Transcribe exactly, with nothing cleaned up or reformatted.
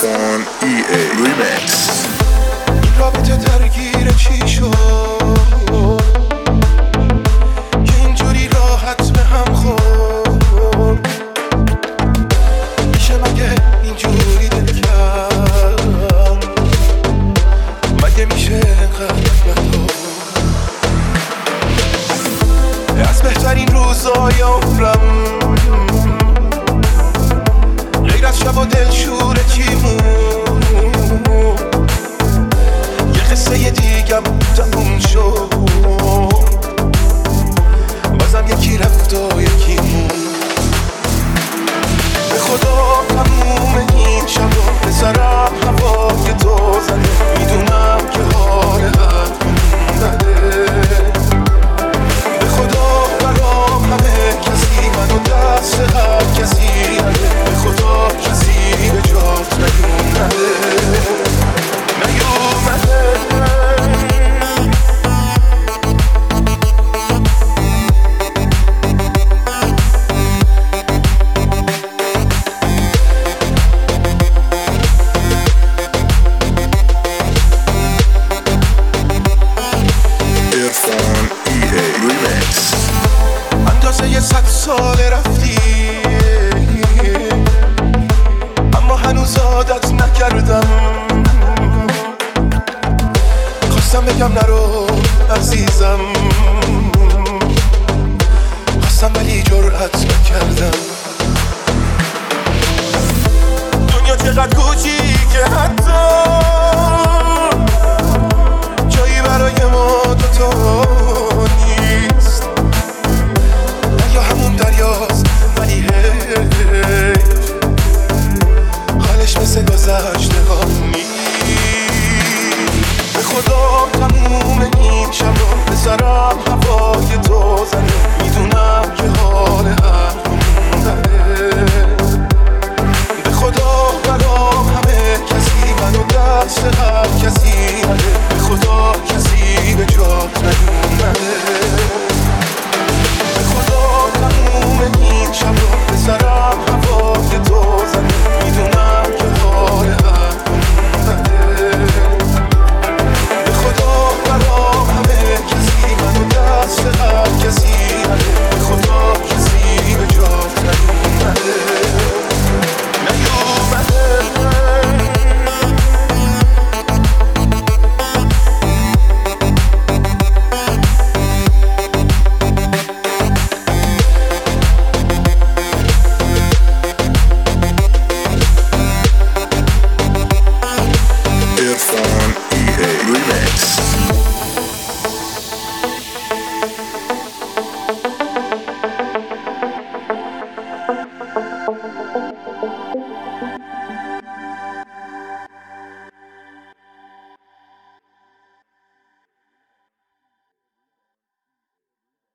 Irfan ای ای Remix. این رابطه درگیر چی شد که اینجوری راحت به هم خورد؟ میشه مگه اینجوری دل کرد؟ مگه میشه انقدر از بهترین روزای عمرم غیر از شب و دلشور چیمون یه قصه دیگم تموم شد، بازم یکی رفت و یکی مون. به خدا تموم این شب رو بذارم هوای تو زده، میدونم که حال قلبم بده. به خدا برام همه کسی منو دست هر کسی نده، به خدا کسی به جات نیومده نیومده. Irfan ای ای Remix. اندازه یه صد سال رفتی اما هنوز عادت نکردم. خواستم بگم نرو عزیزم، خواستم ولی جرأت نکردم. دنیا چقدر کوچیکه حتی جایی برای ما دوتا نیست. دریا همون دریاست ولی حیف حالش مثل گذشته ها نیست. به خدا تموم این شب رو بذارم هوای تو زده، میدونم که حال قلبم بده. به خدا برام همه کسی منو دست هر کسی نده، به خدا کسی به جات نیومده.